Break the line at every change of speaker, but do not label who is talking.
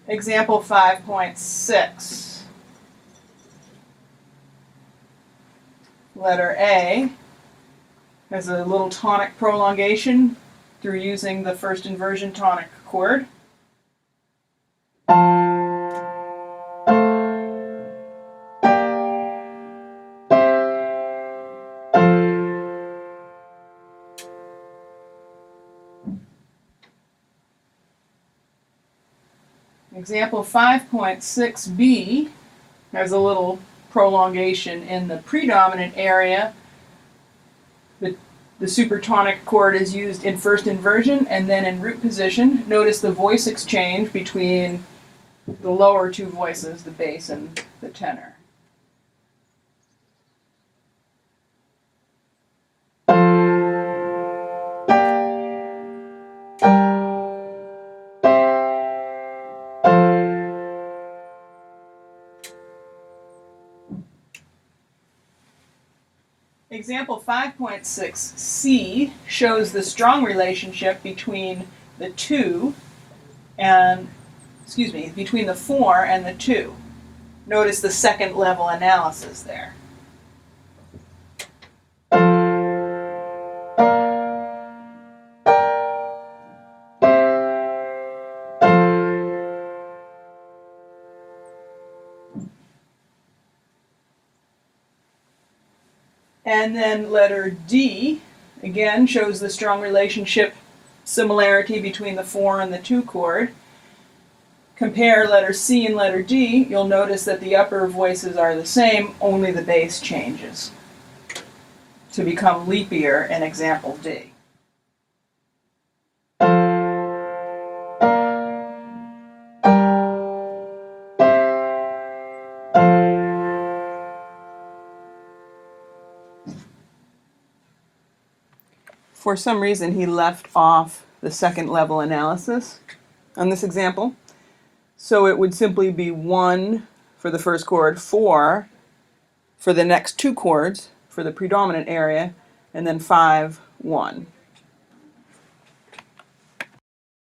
Example 5.6. Letter A has a little tonic prolongation through using the first inversion tonic chord. Example 5.6b has a little prolongation in the predominant area. The supertonic chord is used in first inversion and then in root position. Notice the voice exchange between the lower two voices, the bass and the tenor. Example 5.6c shows the strong relationship between the between the 4 and the 2. Notice the second level analysis there. And then letter D, again, shows the strong relationship similarity between the 4 and the 2 chord. Compare letter C and letter D, you'll notice that the upper voices are the same, only the bass changes to become leapier in example D. For some reason, he left off the second level analysis on this example. So it would simply be 1 for the first chord, 4 for the next two chords for the predominant area, and then 5, 1.